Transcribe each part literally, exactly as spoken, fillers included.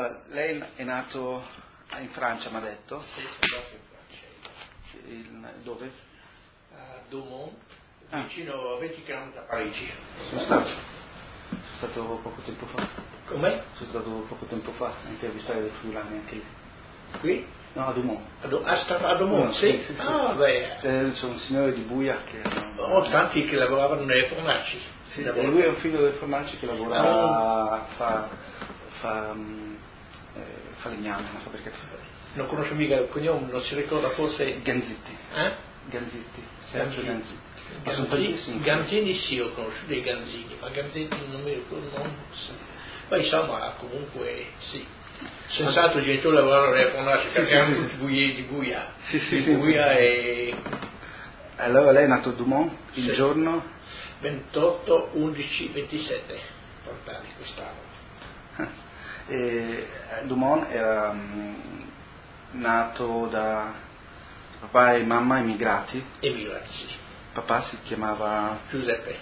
Uh, lei è nato in Francia, mi ha detto? Sì, sono nato in Francia. Il, dove? A Daumont, Ah. vicino a venti chilometri da Parigi. Sono stato. Sono stato poco tempo fa. Come? Sono stato poco tempo fa a intervistare dei friulani anche lì. Qui? No, a Daumont. A, Do- a, sta- a Daumont, No, sì? sì, sì, sì. Ah, beh. Eh, sono un signore di Buia che... Ho tanti che lavoravano nelle fornaci. Sì, Da e lui è un figlio del fornaci che lavora, Ah. fa, fa, um, eh, fa legname, non so perché. Non conosco mica il cognome, non si ricorda forse... Ganzitti. Eh? Ganzitti, Sergio Ganzitti. Ma sono Ganzini, tantissimi. Ganzini sì, ho conosciuto i Ganzini, ma Ganzetti non mi ricordo, non so. Ma insomma, comunque sì. Senz'altro i genitori lavoravano nelle fornaci, Sì, perché sì, erano sì, tutti buie di Buia. Sì, sì, di sì. Buia e... Allora lei è nato a Daumont il Sì. giorno? ventotto, undici, ventisette, portali quest'anno. E Daumont era um, nato da papà e mamma immigrati. Emigrati, sì. Papà si chiamava... Giuseppe.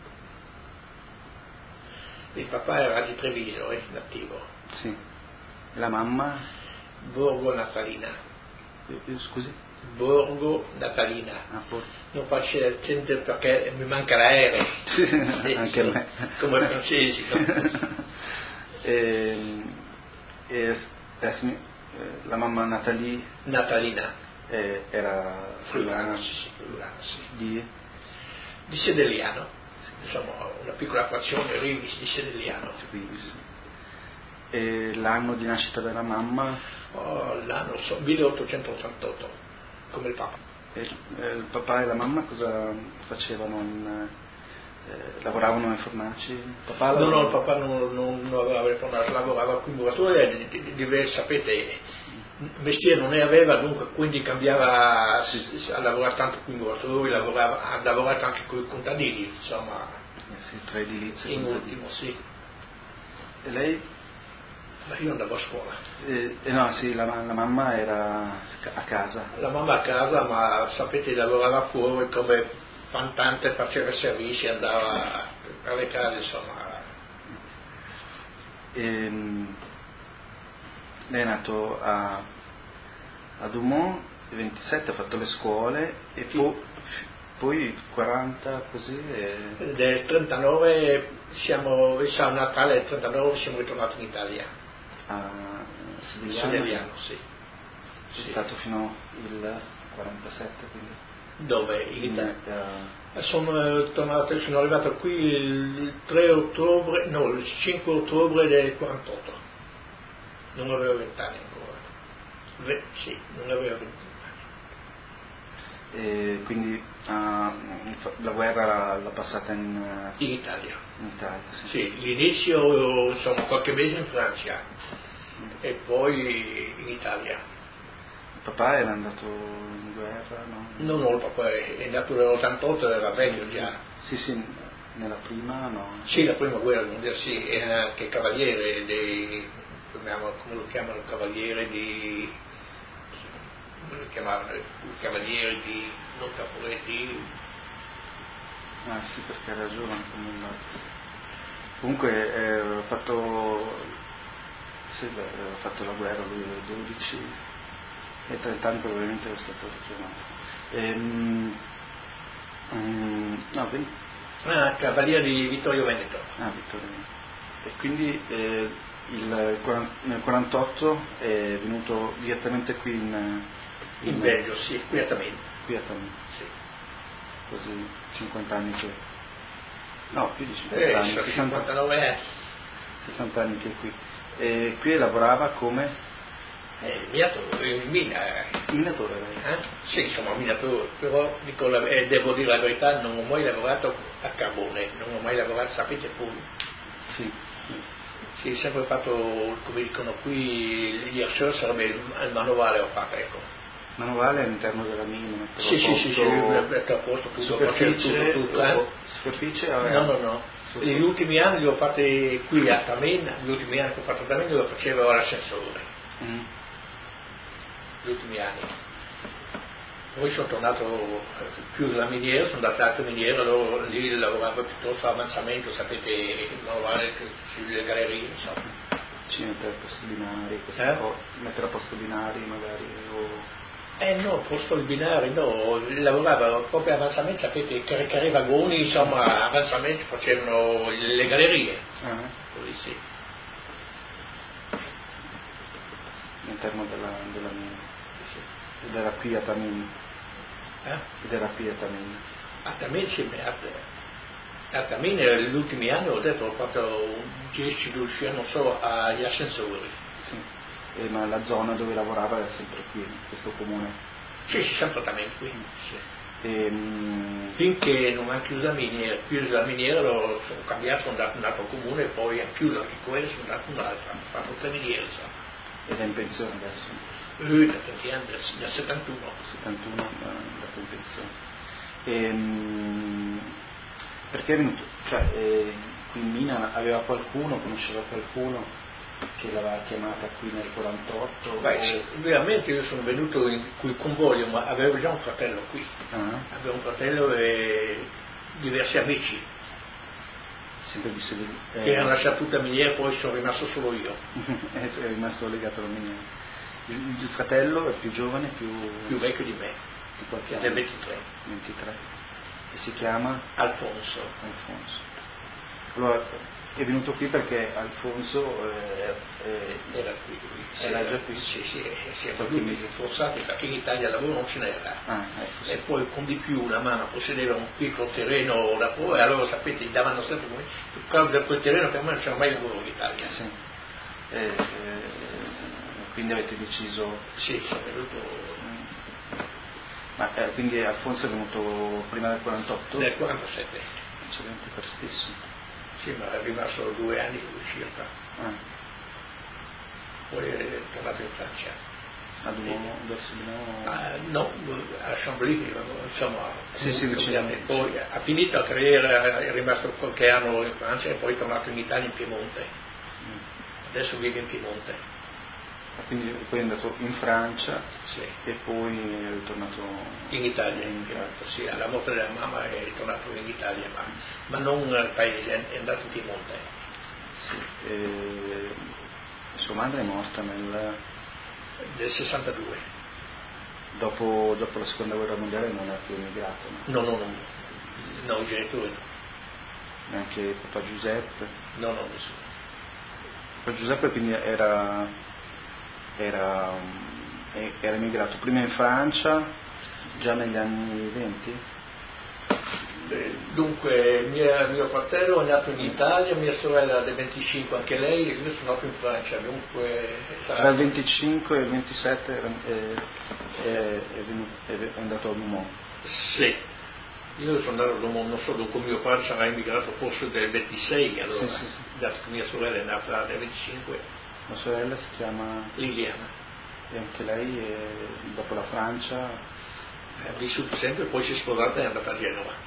Il papà era di Treviso, è nativo. Sì. E la mamma? Borgo Natalina. Eh, eh, Scusi? Borgo Natalina. Ah, Borgo. Non faccio accento perché mi manca l'aereo. Sì, Sì, anche sì. a me. Come i francesi. No? e, e, eh, sì, eh, la mamma Natalie Natalina. eh, era Friulana, friulana sì, sì, friulana, sì. di... Di Sedeliano. Insomma, una piccola frazione Rivis di Sedeliano. Rivis. E l'anno di nascita della mamma? Oh, l'anno so, milleottocentottantotto, come il Papa. E, eh, il papà e la mamma cosa facevano? In, eh, lavoravano nei fornaci? Papà No, no, il lavorava- papà non, non, non aveva il fornace, lavorava qui in muratore, di, di, di, sapete, mestiere non ne aveva, dunque quindi cambiava a, a lavorare tanto qui in muratore, lavorava, ha lavorato anche con i contadini, insomma, Eh sì, tra edilizia e in contadini. ultimo, sì. E lei? Ma io andavo a scuola. Eh, eh no, sì, la, la mamma era a casa. La mamma a casa, ma sapete, lavorava fuori come fantante, faceva servizi, andava per le case, insomma. E, lei è nato a, a Daumont, il ventisette ha fatto le scuole e Sì. poi, poi quaranta così e... Del trentanove siamo, a Natale del trentanove siamo ritornati in Italia. a Sedigliano. Sedeliano, sì. C'è Sì. stato fino al quarantasette, quindi Dove? In in, Italia. eh, Sono tornato, sono arrivato qui il tre ottobre, no, il cinque ottobre del quarantotto. Non avevo vent'anni ancora. Ve- sì, non avevo vent'anni. e quindi ah, la guerra l'ha, l'ha passata in, eh, In Italia. in Italia. Sì. Sì, l'inizio, insomma, qualche mese in Francia e poi in Italia. Il papà era andato in guerra, no? No, no, il papà è è nato nell'ottantotto, era vecchio già. Sì, sì, nella prima no. Sì, la prima guerra mondiale, sì, era anche cavaliere dei, come lo chiamano, cavaliere di, come lo chiamavano, cavaliere di, non caporetti, Ah sì, perché era giovane come il... Comunque eh, aveva fatto... Sì, beh, aveva fatto la guerra, lui aveva dodici e trenta anni probabilmente era stato richiamato. Ehm, mm, no, venti. ah, cavaliere di Vittorio Veneto. Ah, Vittorio. E quindi eh, il, quaranta nel quarantotto è venuto direttamente qui in, In, in Belgio, sì, qui a Tamini. Qui a Tamini. Sì. Quasi cinquanta anni che... No, più di cinquanta Eh, anni, sono sessanta, cinquantanove anni. sessanta anni che è qui. E qui lavorava come Eh, minatore, in mina. minatore lei? Eh? Sì, insomma, minatore, però dico la, eh, devo dire la verità, non ho mai lavorato a carbone, non ho mai lavorato, sapete pure. Sì. Sì, sempre fatto, come dicono qui, l'irseur sarebbe il, il manovale ho fatto, ecco. Manovale all'interno della mina, mettere Sì, a sì, sì, sì, posto, mettere a posto tutto, superficie, facevo tutto, tutto, eh? superficie No, aveva- no, no. sotto- Gli ultimi anni li ho fatti qui a Tamen, gli ultimi anni che ho fatto a Tamen lo facevo all'ascensore, Mm. gli ultimi anni. Poi sono tornato più dalla miniera, sono andato all'altra miniera, allora lì lavoravo piuttosto a avanzamento, sapete, il manuale, sulle gallerie, insomma. Ci mettere a posto binari, queste Eh? cose, mettere a posto binari magari, o... Eh no, posto i binari, no, lavorava proprio avanzamenti, sapete, caricare i vagoni, insomma, avanzamenti facevano le gallerie, Ah, così sì. all'interno della, della mina. Sì. Ed era qui a Tamini. Eh? Ed era qui a Tamini. A Tamini, sì, a, a Tamini negli ultimi anni ho detto, ho fatto dieci dodici anni, non so, agli ascensori. Sì. Eh, ma la zona dove lavorava era sempre qui, in questo comune. Sì, sì, sempre a Tamini qui. Sì. E, mm, Finché non hanno chiuso la miniera, chiuso la miniera, lo- sono cambiato, sono andato in un altro comune e poi hanno chiuso anche quello, sono andato in un altro, hanno fatto tre miniere, insomma. ed è in pensione adesso. Eh, da tanti anni, dal dal settantuno. settantuno è andato in pensione. E, mm, perché è venuto? Cioè, eh, qui in Mina aveva qualcuno, conosceva qualcuno che l'aveva chiamata qui nel quarantotto? Beh, o... sì, veramente io sono venuto in qui convoglio, ma avevo già un fratello qui, Ah, avevo un fratello e diversi amici sempre visto di... eh, che hanno lasciato tutta la miniera, poi sono rimasto solo io, è rimasto legato alla miniera. Il, il fratello è più giovane, più... più vecchio di me, di qualche ed anno? è ventitré, ventitré. E si chiama? Alfonso. Alfonso. Allora, è venuto qui perché Alfonso eh, eh, Era qui, lui. era già qui? Sì, sì, e siamo Qualche venuti mese. forzati perché in Italia lavoro non ce n'era. Ah, ecco, sì. E poi con di più una mano possedeva un piccolo terreno da fuori e allora sapete gli davano sempre come per causa di quel terreno per me non c'era mai lavoro in Italia. Sì. Eh, eh, quindi avete deciso... Sì, sono venuto mm, ma eh, quindi Alfonso è venuto prima del quarantotto? nel quarantasette. Eccellente, per stesso. Sì, ma è rimasto due anni circa. Ah, Poi è tornato in Francia. a Duomo, verso Duomo... Ah, no, a Chambly, insomma, Sì, sì, vicino. e poi ha finito la carriera, è rimasto qualche anno in Francia e poi è tornato in Italia, in Piemonte. Mm. Adesso vive in Piemonte. Quindi poi è andato in Francia Sì. e poi è ritornato In Italia, in in Italia. Piemonte, sì, alla morte della mamma è ritornato in Italia, ma, ma non al paese, è andato in Piemonte. Sì. E sua madre è morta nel, Del sessantadue. dopo, dopo la seconda guerra mondiale, non è più emigrato, no? No, no, no, no, i genitori no, Neanche papà Giuseppe. no, no, nessuno. Papà Giuseppe quindi era, era, um, era emigrato prima in Francia, già negli anni venti? Eh, Dunque, mia- mio fratello è nato in Italia, mia sorella del venticinque, anche lei, e io sono nato in Francia, dunque sarà- Tra il venticinque e il ventisette era, è, è, è, venuto, è andato a Dumont. Sì, io sono andato, non so, dunque mio padre sarà emigrato forse del ventisei, allora, Sì, sì, sì. dato che mia sorella è nata nel venticinque, La sorella si chiama, Liliana, e anche lei è, dopo la Francia, ha vissuto sempre, poi si è sposata e è andata a Genova.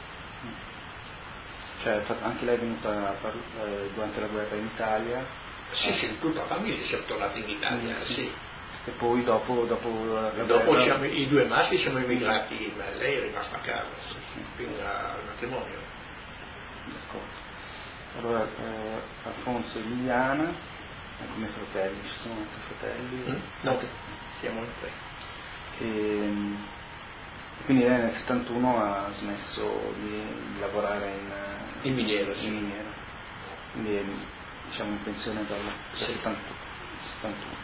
cioè anche lei è venuta a par- eh, durante la guerra in Italia. Sì, Ah, sì, tutta la famiglia siamo tornati in Italia, Mm, sì. sì. E poi dopo, dopo la E dopo guerra- siamo, i due maschi siamo emigrati, ma lei è rimasta a casa, sì, fino al matrimonio. D'accordo. Allora, eh, Alfonso e Liliana, eh, come fratelli, ci sono altri fratelli? Mm? No, siamo in tre. E, quindi lei nel settantuno ha smesso di, di lavorare in, eh, In miniera, sì. in miniera. Quindi è, diciamo in pensione dal, dal Sì. settantuno. settantuno.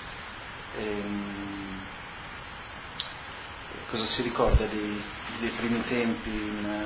Ehm, cosa si ricorda dei, dei primi tempi? In,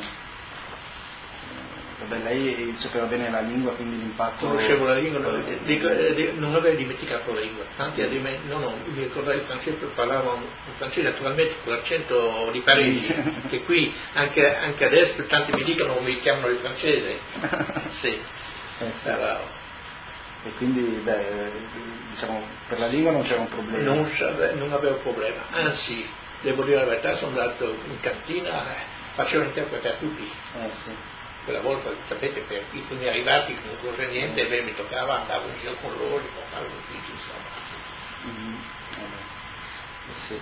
eh, vabbè, lei sapeva bene la lingua, quindi l'impatto... Conoscevo la lingua, no, dico, eh, non avevo dimenticato la lingua, tanti alimenti, no, no, mi ricordavo il francese, parlavo un francese naturalmente con l'accento di Parigi, che qui anche, anche adesso tanti mi dicono mi chiamano il francese, sì, Eh, sì. parlavo. E quindi, beh, diciamo, per la lingua non c'era un problema. Non, save- non avevo problema, anzi, devo dire la verità, sono andato in cantina, eh, facevo interprete a tutti. Eh sì. Quella volta, sapete, per i primi arrivati non cosa niente, beh, mi toccava, andavo in giro con loro, li portavo in ufficio, insomma. Mm-hmm. Eh sì.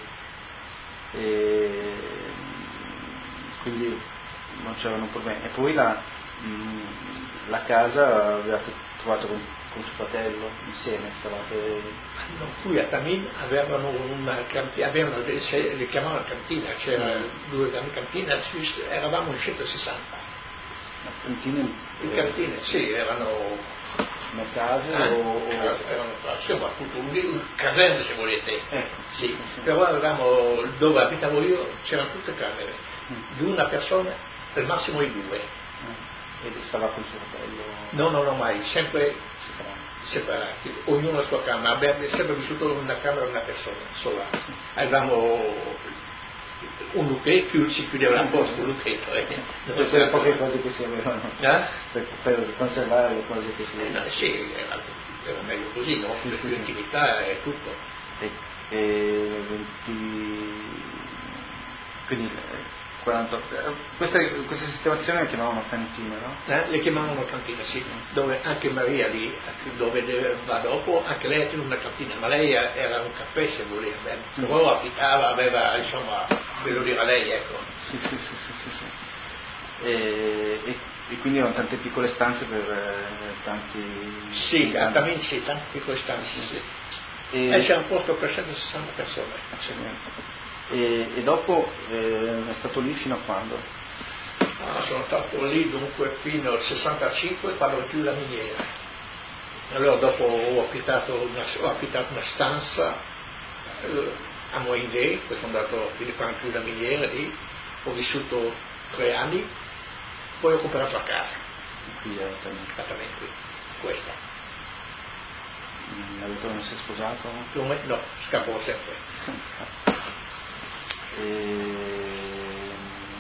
E quindi non c'erano problemi. E poi la, mh, la casa avevate trovato con, con suo fratello, insieme, stavate... No, qui a Tamin avevano una cantina, avevano, le chiamavano cantina, c'era mm. due grandi cantine, eravamo in centosessanta. Ma cantine? Le cantine, sì, erano... Una casa eh? o, o... erano insomma appunto un, un caserme se volete, ecco, sì. Sì. Però avevamo, dove abitavo io c'erano tutte camere, mm. di una persona, al massimo di due. Mm. E stava con suo fratello? No, no, no, mai, sempre separati, separati, ognuno la sua camera, abbiamo sempre vissuto in una camera una persona sola. Avevamo un lucchetto, si chiudeva la porta con un lucchetto, eh. Queste le poche cose che si avevano, eh? per, per conservare le cose che si avevano. Eh, sì, era, era meglio così, no? Sì, Per sì, più sì. intimità e tutto. E, e venti... quindi eh, quaranta... Questa, questa sistemazione la chiamavano cantina, no? Eh? Le chiamavano cantina, sì, dove anche Maria lì, dove va dopo, anche lei ha una cantina, ma lei era un caffè se voleva, però abitava, aveva, insomma, ve lo dirà lei, ecco. Sì, sì, sì, sì, sì, sì. E, e, e quindi erano tante piccole stanze per eh, tanti... Sì, tanti, sì, tante piccole stanze, sì. sì. E, e c'era un posto per centosessanta persone. Eccellente. E, e dopo eh, è stato lì fino a quando? Ah, sono stato lì dunque fino al sessantacinque quando ho chiuso la miniera. Allora dopo ho affittato una, ho affittato una stanza eh, a Moinvée, poi sono andato a quando ho chiuso la miniera lì, ho vissuto tre anni, poi ho comprato la casa. Qui è esattamente qui, questa. L'avete non si è sposato? No, scappò sempre. E...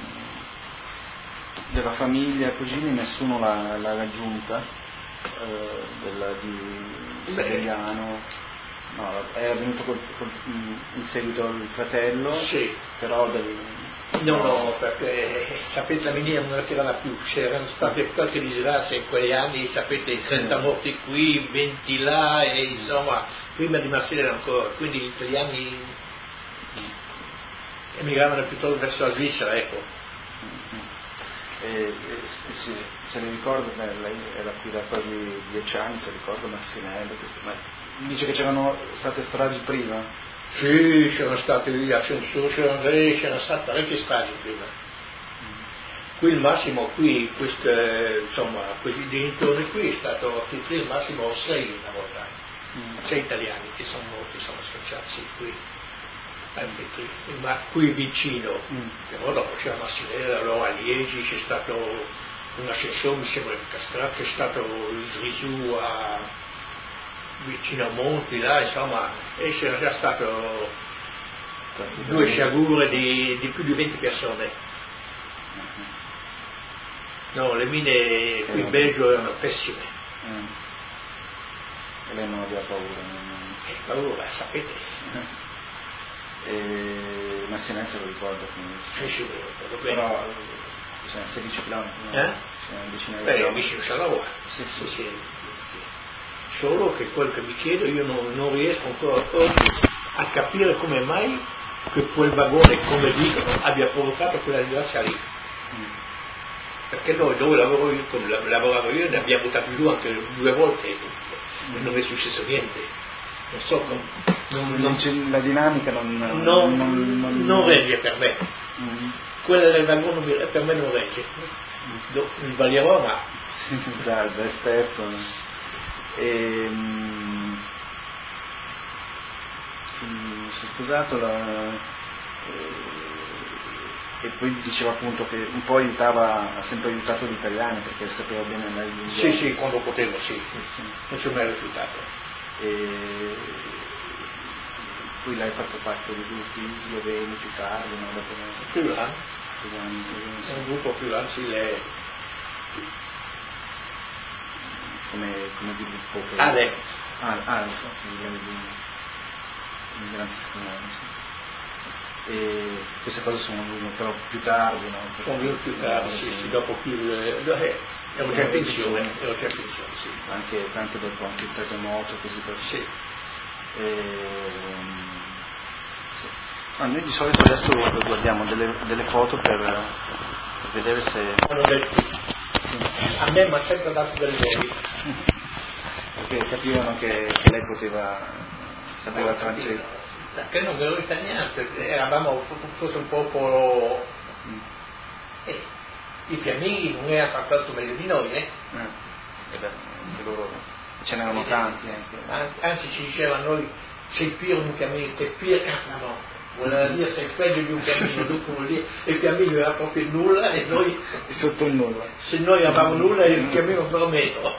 della famiglia, cugini, nessuno l'ha, l'ha raggiunta eh, della, di Sevegliano, no, è venuto col, col, in seguito il fratello, sì. Però del, no, no, perché sapete la miniera non c'era più, c'erano state qualche disgrazia in quegli anni, sapete, trenta morti qui, venti là, e insomma prima di Marsilio ancora, quindi gli italiani emigravano piuttosto verso la Svizzera, ecco. E, e, se, se ne ricorda, beh, lei era qui da quasi dieci anni, se ricorda Marsinello, ma dice che c'erano state stragi prima? Sì, c'erano state lì a Censur, c'erano state parecchie stragi prima. Mm. Qui il massimo, qui, queste, insomma, questi genitori qui è stato tutti il massimo sei una volta, mm. sei italiani che sono morti, sono sfociati qui. Anche qui, ma qui vicino, mm. però dopo c'era Marsilio, allora a Liegi c'è stato un ascensore, mi sembra il Castrato, c'è stato il Grisù a, vicino a Monti, là, insomma, e c'era già stato due sciagure di, di più di venti persone. Mm-hmm. No, le mine qui in Belgio erano pessime. Mm. E lei non aveva paura? Non... Che paura, sapete? Mm. E Marsinello se lo ricorda, quindi sì, sì, lo ricordo bene. Però cioè, sedici chilometri, no? Eh? Cioè, una decina di Beh, chilometri. vicino Salova. Sì, sì, sì. sì, sì. Solo che quello che mi chiedo, io non, non riesco ancora oggi a capire come mai che quel vagone, come dicono, abbia provocato quella disgrazia lì. Mm. Perché noi dove lavoro io, come lavoravo io, ne abbiamo buttati giù anche due volte mm. e non è successo niente. Non so come. Non, non, la dinamica non, non, non, non, non regge per me. Mm. Quella del vagone per me non regge. Mm. Sbaglierò, ma. Da, da esperto. E, mm, si è sposato la, e, e poi diceva appunto che un po' aiutava, ha sempre aiutato gli italiani perché sapeva bene andare in India. Sì, sì, quando potevo, sì, sì. Non ci ho mai rifiutato. E poi lei ha fatto parte di gruppi sloveni più tardi, no? Dopo Friulano, sì. È un gruppo friulano, sì, lei come, come di gruppo per... ah, lei ah, ah so, di migranti friulani, sì. E queste cose sono venute però più tardi, no? Sono venute più tardi, sì, sì, dopo più eh, ero già in pensione, ero già in pensione, sì. Anche, anche dopo anche il terremoto, così per sì. E, sì. No, noi di solito adesso guardiamo delle, delle foto per, per vedere se... a me mi ha sempre dato del lei. Perché capivano che, che lei poteva, sapeva francese. Perché non ero italiano, perché eravamo forse un popolo... Mm. Eh, i fiamminghi non erano affatto meglio di noi, eh? Eh, beh, anche loro, ce n'erano tanti anche. Anzi ci dicevano noi, sei più un fiammingo, sei più no, voleva dire sei peggio di un fiammingo, dunque vuol dire il fiammingo era proprio il nulla e noi... E sotto il nulla. Se noi avevamo nulla il fiammingo però meno.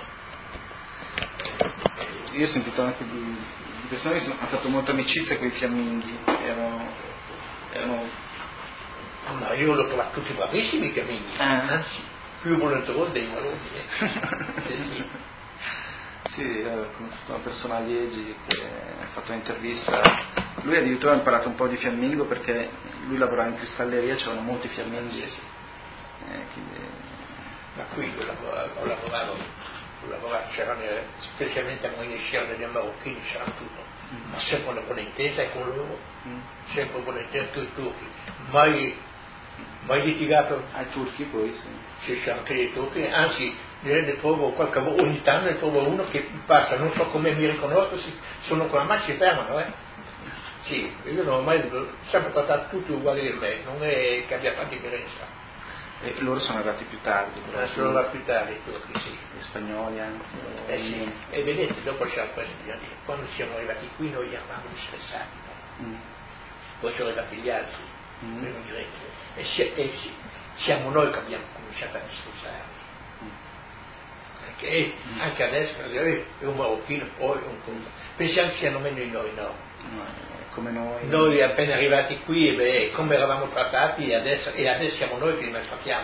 Io ho sentito anche di, di persone che hanno fatto molta amicizia con i fiamminghi, erano... erano No, io l'ho trovato tutti bravissimi i fiamminghi, ah. anzi, più volenterosi dei valori. Eh. sì, sì. Sì, ho conosciuto una persona a Liegi che ha fatto un'intervista, lui addirittura ha imparato un po' di fiammingo perché lui lavorava in cristalleria, c'erano molti fiamminghi. Sì, sì. Eh, quindi... Ma qui io lavoravo, ho lavorato, ho lavorato c'erano, specialmente a Mogliesciano degli marocchini, c'erano tutto, mm. ma sempre una buona intesa con loro, mm. sempre una buona intesa con i turchi, mai... mai litigato ai turchi poi sì. C'è anche dei turchi, anzi ne trovo qualche ogni tanto ne trovo uno che passa, non so come mi riconosco, si, sono con la mano si fermano, eh? Sì, io non ho mai sempre trattato tutti uguali a me, non è che abbia fatto differenza. E loro sono arrivati più tardi, però sono arrivati più tardi i turchi, sì. Gli spagnoli anche. Eh sì, e vedete, dopo siamo presi via lì, quando siamo arrivati qui noi eravamo stressati, no? mm. Poi sono arrivati gli altri, mm. i greci. E, si, e si, siamo noi che abbiamo cominciato a distruzzarli mm. perché mm. anche adesso è un marocchino poi un conto pensiamo che siano meglio di noi, no, no come noi noi appena arrivati qui e beh, come eravamo trattati e adesso, e adesso siamo noi che li maltrattiamo.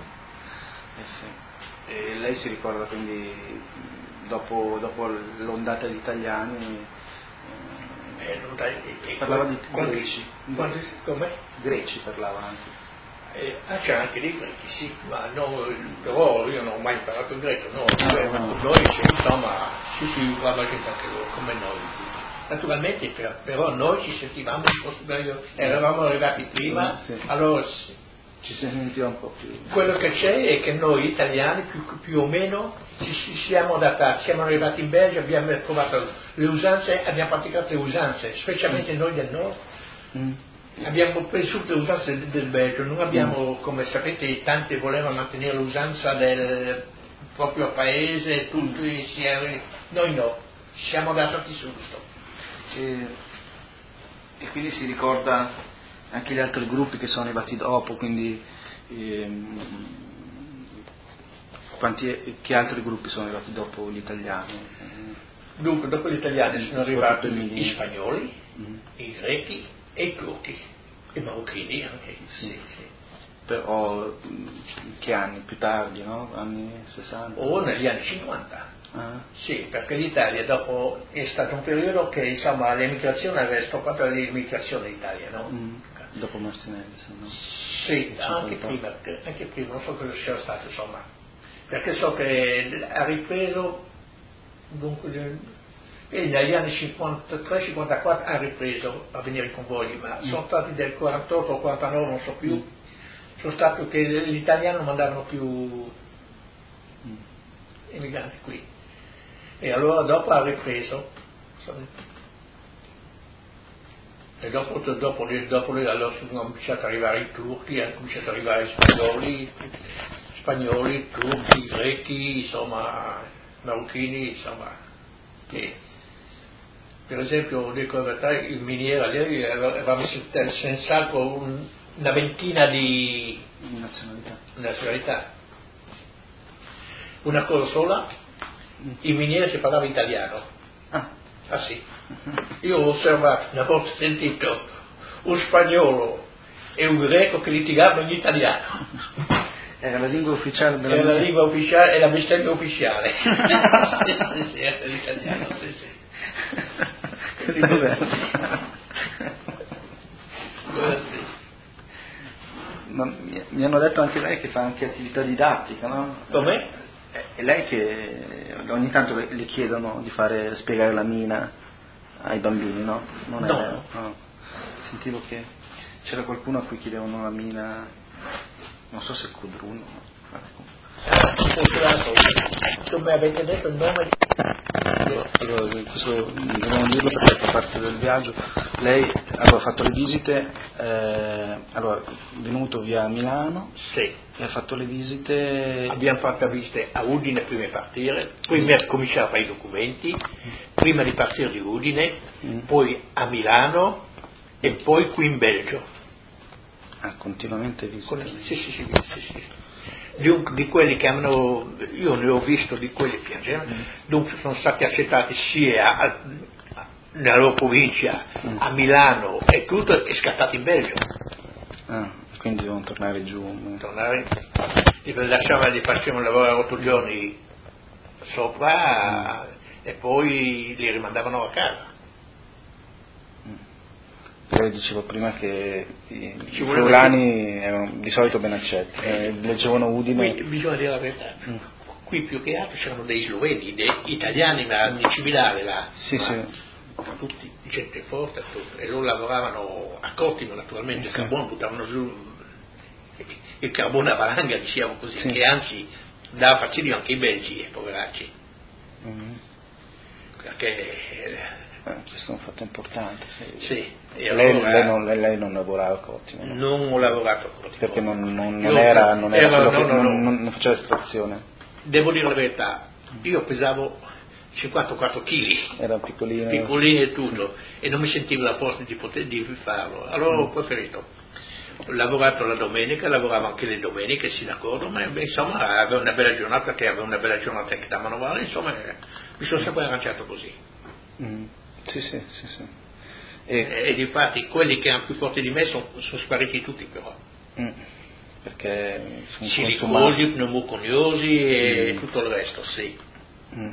eh sì. E lei si ricorda quindi dopo, dopo l'ondata di italiani eh, non dai, eh, parlava di quando, greci quando, come? greci parlava anche eh, ah, c'è anche dei greci sì, ma no, però io non ho mai imparato il greco, no, no, cioè, no. Noi c'è, insomma sì sì guarda gente anche loro come noi naturalmente per, però noi ci sentivamo meglio, eravamo arrivati prima sì. Allora sì, ci si sentiva un po' più quello che c'è è che noi italiani più, più o meno ci, ci siamo adattati, siamo arrivati in Belgio, abbiamo trovato le usanze, abbiamo praticato le usanze, specialmente mm. noi del nord mm. abbiamo preso le usanze del, del Belgio, non abbiamo, mm. come sapete tanti volevano mantenere l'usanza del proprio paese, tutto insieme, noi no, siamo adattati subito. E, e quindi si ricorda anche gli altri gruppi che sono arrivati dopo, quindi ehm, quanti, che altri gruppi sono arrivati dopo gli italiani? Dunque dopo gli italiani sono arrivati gli spagnoli, mm. i grechi e i turchi, i marocchini anche, sì. Sì, sì. Però che anni? Più tardi, no? Anni sessanta? O negli anni cinquanta. Ah. Sì, perché l'Italia dopo è stato un periodo che insomma l'emigrazione aveva stoppato l'emigrazione in Italia, no? Mm. Dopo Martinelli, no? Sì, anche prima, anche prima, non so cosa sia stato insomma, perché so che ha ripreso dunque e negli anni cinquantatré cinquantaquattro ha ripreso a venire i convogli, ma mm. sono stati del quarantotto o quarantanove non so più, mm. sono stati che l'italiano non mandavano più mm. emigranti qui. E allora dopo ha ripreso e dopo, dopo, dopo lui allora sono cominciati ad arrivare i turchi, hanno cominciato ad arrivare i spagnoli, spagnoli, turchi, grechi, insomma, marocchini, insomma, che per esempio dico la verità, in miniera lì aveva messo senz'altro un, una ventina di nazionalità. nazionalità. Una cosa sola, in miniera si parlava italiano. Ah, ah sì. Io ho osservato, una volta sentito un spagnolo e un greco che litigavano in italiano. Era la lingua ufficiale della Era la lingua ufficiale, è la bestemmia ufficiale. sì, sì, sì, era l'italiano, sì, sì. Così dov'è? sì. Ma mi, mi hanno detto anche lei che fa anche attività didattica, no? Com'è? È lei che ogni tanto le, le chiedono di fare spiegare la mina ai bambini, no? Non è no. vero? No. Sentivo che c'era qualcuno a cui chiedevano la mina, non so se Codruno, no? come avete detto il nome di... Allora, questo dobbiamo dirlo perché fa parte del viaggio. Lei allora, ha fatto le visite, eh, allora, è venuto via Milano Sì. e ha fatto le visite. Abbiamo fatto visite a Udine prima di partire, prima di cominciare a fare i documenti, prima di partire di Udine, mm. poi a Milano e poi qui in Belgio. Ah, continuamente visite? Con... Sì, sì, sì, sì, sì. Di, di quelli che hanno, io ne ho visto di quelli che mm. dunque sono stati accettati sia a, a, nella loro provincia, mm. a Milano e tutto, e scattati in Belgio. Ah, quindi devono tornare giù. Tornare, li lasciavano, li facevano lavorare otto giorni sopra mm. e poi li rimandavano a casa. Lei diceva prima che i friulani erano di solito ben accetti, eh, leggevano Udine. Qui bisogna dire la verità, mm. qui più che altro c'erano dei sloveni, dei italiani, ma di civilare là, sì, ma sì. tutti gente forte, e loro lavoravano a cottimo naturalmente, il sì. carbone buttavano giù, il carbone a valanga diciamo così, sì. che anzi dava fastidio anche ai belgi, poveracci, mm. perché... Eh, questo è un fatto importante. Sì. Sì. E lei, allora, lei, non, lei non lavorava a Cottimo? No? Non ho lavorato a Cottimo. Perché non, non, non era, non, era era, no, che, no, no. non, non faceva estrazione? Devo dire la verità, io pesavo cinquantaquattro chili, era piccolino, piccolino e tutto, mm. e non mi sentivo la forza di poter di farlo. Allora mm. ho preferito. Ho lavorato la domenica, lavoravo anche le domeniche, sì d'accordo, ma beh, insomma avevo una bella giornata, che avevo una bella giornata anche da manovale, insomma mi sono sempre arrangiato così. Mm. Sì, sì, sì, sì. E, e infatti quelli che erano più forti di me sono, sono spariti tutti però. Mm. Perché sono silicosi, pneumoconiosi e mm. tutto il resto, sì. Mm.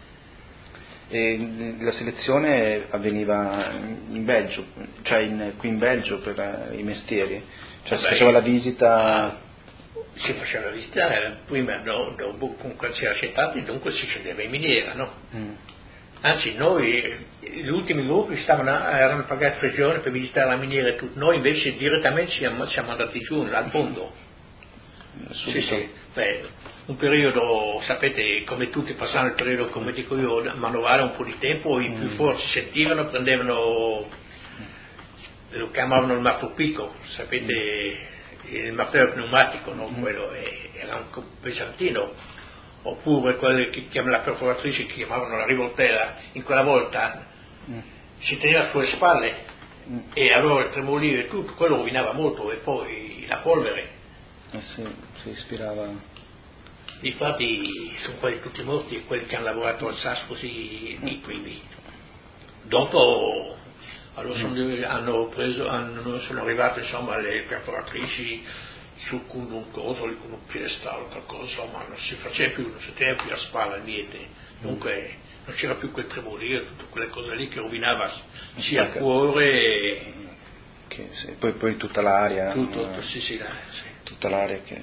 E la selezione avveniva in Belgio, cioè in, qui in Belgio per uh, i mestieri, cioè Beh, si faceva la visita. Si faceva la visita, prima no, dopo comunque si era accettati, dunque si scendeva in miniera, no? Mm. Anzi, noi, gli ultimi gruppi stavano, erano pagati tre giorni per visitare la miniera e tutto, noi invece direttamente siamo, siamo andati giù al fondo. Sì, sì. Beh, un periodo, sapete, come tutti passavano il periodo, come dico io, manovale un po' di tempo, i più forti si sentivano, prendevano, lo chiamavano il martopicco, sapete, il martello pneumatico, no? Quello era un pesantino. Oppure quelle che chiamano la perforatrice, che chiamavano la rivoltella, in quella volta mm. si teneva sulle spalle mm. e allora il tremolio e tutto, quello rovinava molto, e poi la polvere. Eh sì, si ispirava. Infatti sono quelli tutti morti, quelli che hanno lavorato al S A S così mm. i primi. Dopo allora sono, mm. hanno preso, hanno, sono arrivate insomma le perforatrici su con un coso, con un piedestallo, qualcosa, insomma non si faceva più, non si teneva più a spalla niente, dunque non c'era più quel tremolio, tutte quelle cose lì che rovinava sia il cuore che, sì, poi, poi tutta l'aria, tutto, eh, sì, sì, sì. tutta l'aria che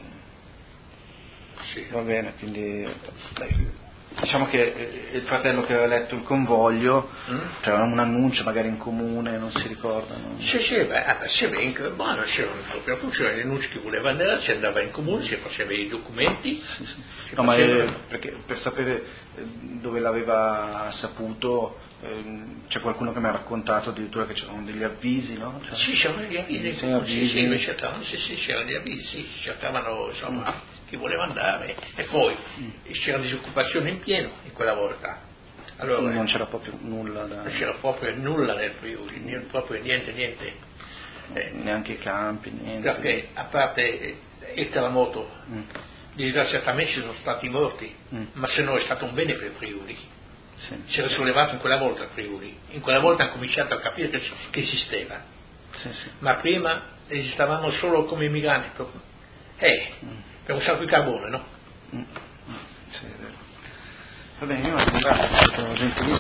sì. Va bene, quindi diciamo che il fratello che aveva letto il convoglio, mm? cioè un annuncio magari in comune, non si ricordano. Sì, sì, beh, sì, beh, buono, c'erano proprio c'erano gli annunci che voleva andare, si andava in comune, si faceva i documenti. Sì, sì. No, ma è, perché per sapere dove l'aveva saputo, ehm, c'è qualcuno che mi ha raccontato addirittura che c'erano degli avvisi, no? Cioè, sì, c'erano degli avvisi, sì, avvisi. Sì, sì, cercavano, sì, sì, c'erano degli avvisi, cercavano, insomma, mm. chi voleva andare, e poi mm. c'era disoccupazione in pieno in quella volta. Allora, non c'era proprio nulla da... non c'era proprio nulla nel Friuli, niente, proprio niente, niente. Eh, neanche i campi, niente. Perché a parte il terremoto, mm. disgraziatamente ci sono stati morti, mm. ma se no è stato un bene per il Friuli. Sì. Si era sollevato in quella volta il Friuli, in quella volta hanno cominciato a capire che, che esisteva. Sì, sì. Ma prima esistevamo solo come migranti, proprio. Eh, mm. per un sacco di carbone, no? Mm. Sì, è vero. Va bene, io la ringrazio, è stato gentilissimo.